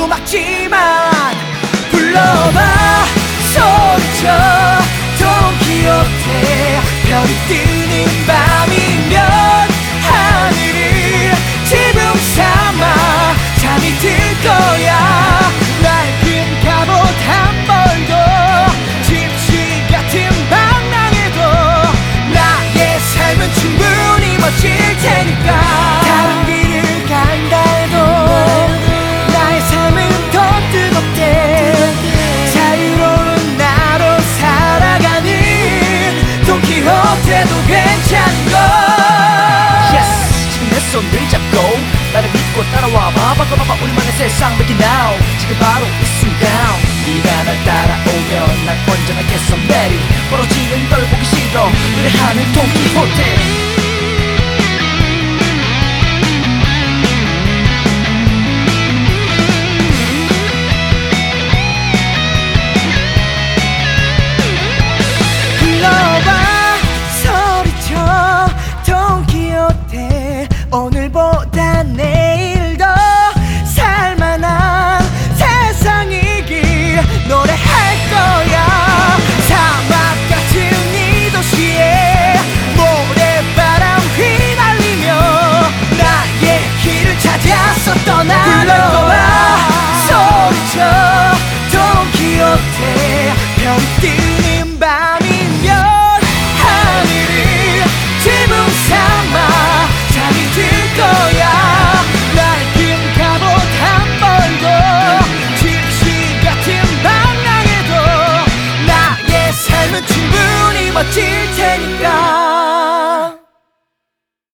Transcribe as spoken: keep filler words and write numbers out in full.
가로막지만 불러봐 소리쳐 돈키호테. 별이 뜨는 밤이면 하늘을 지붕 삼아 잠이 들 거야. 낡은 갑옷 한 벌도 집시 같은 방랑에도 나의 삶은 충분히 멋질 테니까. 다른 길을 간다 해도 나의 삶은 더 뜨겁대. 자유로운 나로 살아가는 돈키호테도 괜찮은 걸. Yes, 지금 내 손을 잡고 나를 믿고 따라와봐. 바꿔봐봐 우리만의 세상 make it now. 지금 바로 이 순간 네가 날 따라오면 난 언제나 계속 내리 벌어지는 걸 보기 싫어. 노래하는 돈키호테. 오늘보다 내일 더 살만한 세상이길 노래할 거야. 사막 같은 이 도시에 모래바람 휘날리며 나의 길을 찾아서 떠날 거야. 소리쳐 돈키호테. 별이 뜨는 밤이면 하늘을 지붕 삼아 잠이 들 거야. 낡은 갑옷 한 벌도 집시 같은 방랑에도 나의 삶은 충분히 멋질 테니까.